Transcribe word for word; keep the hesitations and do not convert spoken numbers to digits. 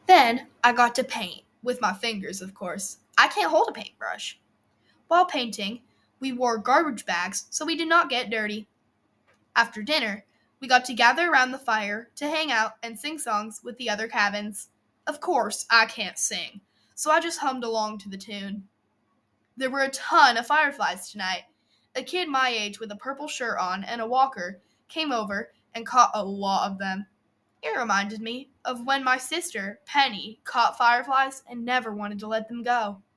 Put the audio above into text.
Then I got to paint, with my fingers, of course. I can't hold a paintbrush. While painting, we wore garbage bags so we did not get dirty. After dinner, we got to gather around the fire to hang out and sing songs with the other cabins. Of course, I can't sing, so I just hummed along to the tune. There were a ton of fireflies tonight. A kid my age with a purple shirt on and a walker came over and caught a lot of them. It reminded me of when my sister, Penny, caught fireflies and never wanted to let them go.